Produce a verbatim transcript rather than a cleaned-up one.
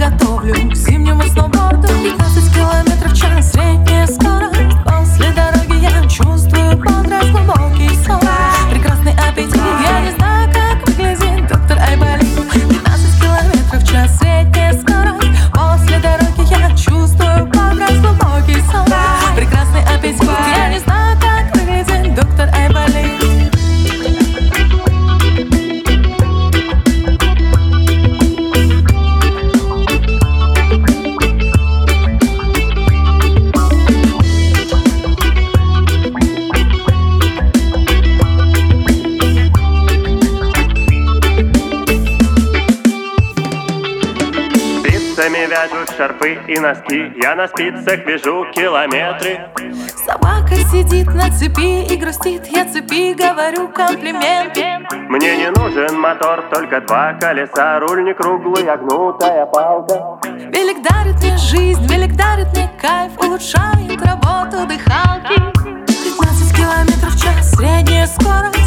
готовлю к зимнему сноуборду. Пятнадцать километров в час, средняя скорость. После дороги я чувствую бодрость, глубокий сон, прекрасный аппетит. Я не знаю, как выглядит доктор Айболит. Пятнадцать километров в час, средняя скорость. После дороги я чувствую бодрость, глубокий сон, прекрасный аппетит. Я не знаю, как выглядит доктор Айболит. Спицами вяжут шарфы и носки, я на спицах вяжу километры. Собака сидит на цепи и грустит, я цепи говорю комплименты. Мне не нужен мотор, только два колеса, руль не круглый, а гнутая палка. Велик дарит мне жизнь, велик дарит мне кайф, улучшает работу дыхалки. Пятнадцать километров в час, средняя скорость.